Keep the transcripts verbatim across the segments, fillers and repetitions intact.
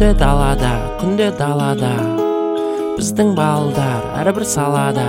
Күнде далада, күнде далада, біздің балдар әрбір салада,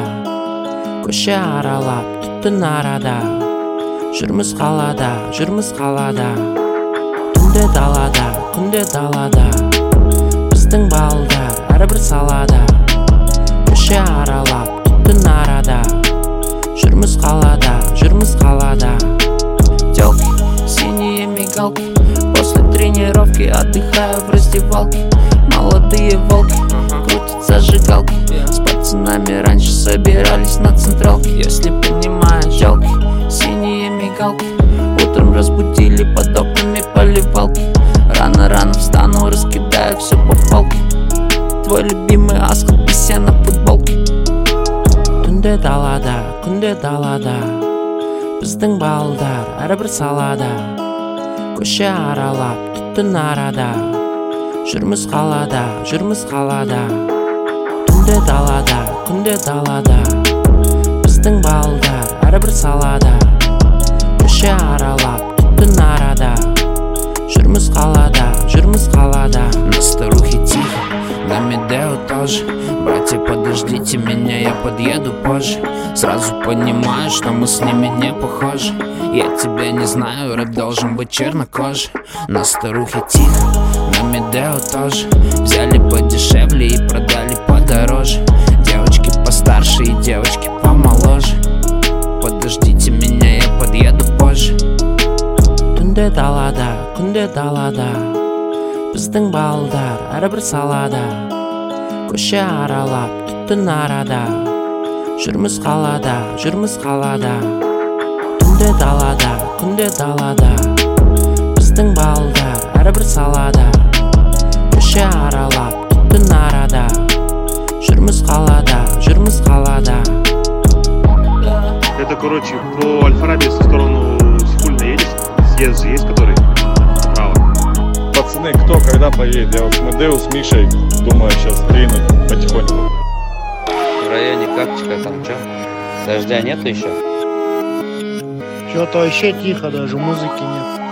көше аралап, түттін арада, жүрміз қалада, жүрміз қалада. Күнде далада, күнде далада, біздің балдар әрбір салада, көше аралап, түттін арада, жүрміз қалада, жүрміз қалада. Тёлки, синие мигалки, после тренировки отдыхаю в раздевалке. Молодые волки, крутят зажигалки, с пацанами раньше собирались на централке. Если понимаешь, жалки, синие мигалки, утром разбудили под окнами поливалки. Рано-рано встану, раскидаю все по палке. Твой любимый аскл, пися на футболке. Күнде далада, күнде далада, біздің балдар әрбір салада, көше аралап, түттін арада, жүрміз қалада, жүрміз қалада. Күнде далада, күнде далада, біздің балдар әрбір салада, көше аралап, түттін арада, жүрміз қалада, жүрміз қалада. На старухе тихо, на Медео тоже. Братья, подождите меня, я подъеду позже. Сразу понимаю, что мы с ними не похожи. Я тебя не знаю, рэп должен быть чернокожий. На старухе тихо, на Медео тоже. Взяли подешевле и продали подороже. Девочки постарше и девочки помоложе. Подождите меня, я подъеду позже. Күнде далада, күнде далада, біздің балдар әрбір салада, көше аралап, түттін арада, жүрміз қалада, жүрміз қалада. Күнде далада, күнде далада, біздің балдар әрбір салада, көше аралап, түттін арада, жүрміз қалада, жүрміз қалада. Это, короче, по Аль-Фараби в сторону Сихульна едешь? Съезд же есть, который справа? Пацаны, кто когда поедет? Я вот с Медео, с Мишей думаю сейчас двинуть потихоньку. В районе Капчика там что? Дождя нет еще? Что-то вообще тихо, даже музыки нет.